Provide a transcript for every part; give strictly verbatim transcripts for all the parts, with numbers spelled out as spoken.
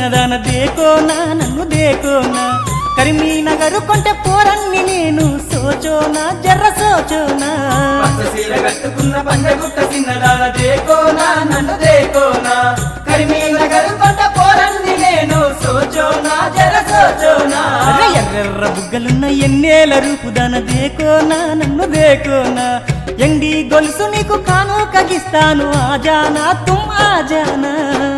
సిన్నదాన దేకోనా నన్ను దేకోనా కరీంనగర్ కొంటె పోరన్ని నేను సోచోనా జర్ర సోచోనా పచ్చసీర కట్టుకున్న పంజగుట్ట సిన్నదాన దేకోనా నన్ను దేకోనా కరీంనగర్ కొంట పోరన్ని నేను సోచోనా జర్ర సోచోనా ఎర్రెర్ర బుగ్గలున్న ఎన్నేల రూపుదాన దేకోనా నన్ను దేకోనా ఎండి గొలుసు నీకు కాను కగిస్తాను ఆజానా తుమ్ ఆజానా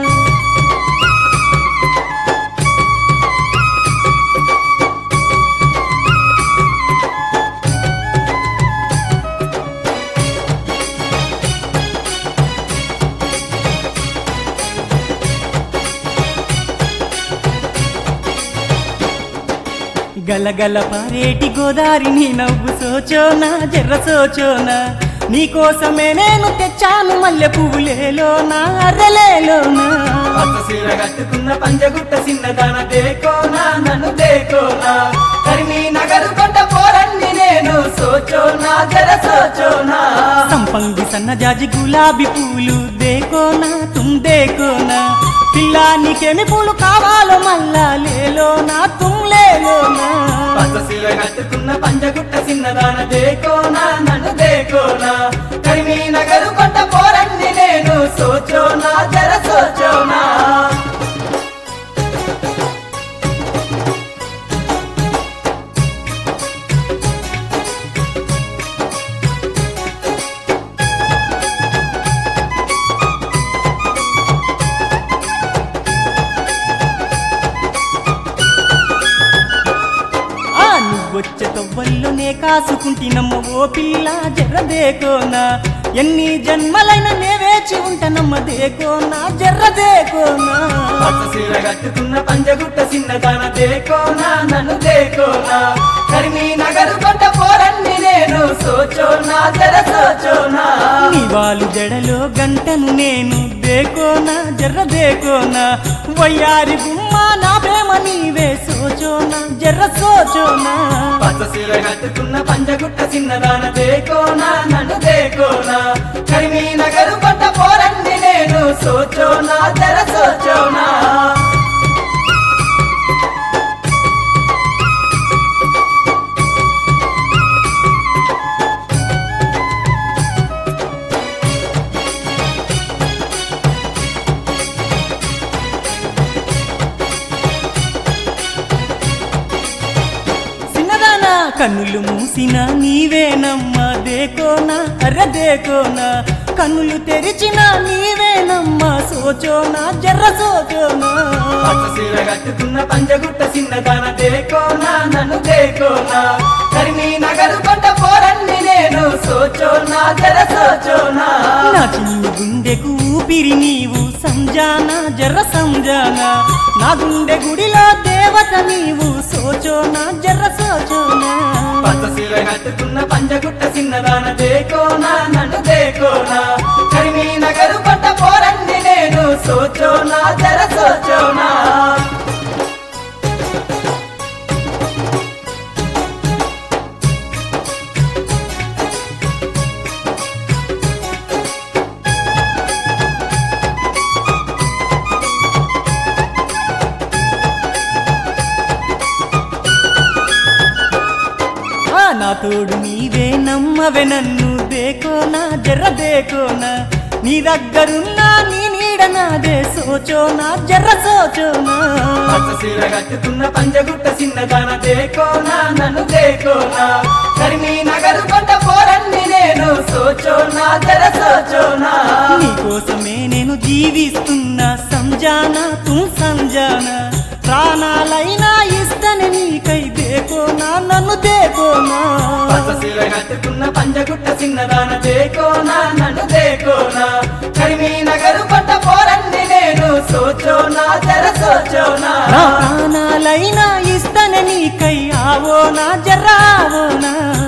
గలగల పారేటి గోదారి నీ నవ్వు సోచోనా జర్ర సోచోనా నీకోసమే నేను తెచ్చాను మల్లె పువ్వులేలోనా అర్రలేలోనా పచ్చసీర కట్టుకున్న పంజగుట్ట సిన్నదాన దేకోనా నన్ను దేకోనా కరీంనగర్ కొంట పోరన్ని నేను సోచోనా జర సోచోనా సంపంగి సన్నజాజి గులాబీ పూలు దేకోనా తుమ్ దేకోనా పిల్లా నీకేమి పూలు కావాలో మల్లా లేలోనా తుమ్ లేలోనా పచ్చసీర కట్టుకున్న పంజగుట్ట సిన్నదాన దేకోనా నన్ను దేకోనా కరీంనగర్ కొంట పోరన్ని నేను సోచోనా జర సోచోనా వచ్చే తొవ్వల్లోనే కాసుకుంటినమ్మ ఓ పిల్ల జర్ర దేకోనా ఎన్ని జన్మలైనా నే వేచి ఉంటానమ్మ దేకోనా జర్ర దేకోనా పచ్చసీర కట్టుకున్న పంజగుట్ట సిన్నదాన దేకోనా నన్ను దేకోనా కరీంనగర్ కొంట పోరన్ని నేను సోచోనా జర సోచోనా నీ వాలు జడలో గంటను నేను దేకోనా జర్ర దేకోనా వయ్యారి గుమ్మ నా ప్రేమ నీవే సోచోనా జర్ర సోచోనా పచ్చసీర కట్టుకున్న పంజగుట్ట సిన్నదాన దేకోనా నన్ను దేకోనా కరీంనగర్ కొంట పోరన్ని నేను సోచోనా జర సోచోనా కన్నులు మూసిన నీవేనమ్మా దేకోనా అర్ర దేకోనా కన్నులు తెరిచిన నీవేనమ్మా సోచోనా జర్ర సోచోనా పచ్చసీర కట్టుకున్న పంజగుట్ట సిన్నదాన దేకోనా నన్ను దేకోనా కరీంనగర్ కొంట పోరన్ని నేను సోచోనా జర సోచోనా నా చిన్ని గుండెకు ఊపిరి నీవు సంజానా జర్ర సంజానా నా గుండె గుడిలో దేవత నీవు సోచోనా జర్ర సోచోనా పచ్చసీర కట్టుకున్న పంజగుట్ట సిన్నదాన దేకోనా నన్ను దేకోనా కరీంనగర్ కొంట పోరన్ని నేను సోచోనా జర సోచోనా నా తోడు నీవే నమ్మవే నన్ను దేకోనా జర్ర దేకోనా నీ దగ్గరున్నా నీ నీడ నాదే సోచోనా జర్ర సోచోనా పచ్చసీర కట్టుకున్న పంజగుట్ట సిన్నదాన దేకోనా నన్ను దేకోనా కరీంనగర్ కొంట పోరన్ని నేను సోచోనా జర సోచోనా నీకోసమే నేను జీవిస్తున్నా సంజానా తుమ్ సంజానా ప్రాణాలైనా ఇస్తని నీకై దేకోనా నన్ను దేకోనా పచ్చసీర కట్టుకున్న పంజగుట్ట సిన్నదాన దేకోనా నన్ను దేకోనా కరీంనగర్ కొంట పోరన్ని నేను సోచోనా జర సోచోనా ప్రాణాలైనా ఇస్తని నీకై ఆవోనా జర్రావోనా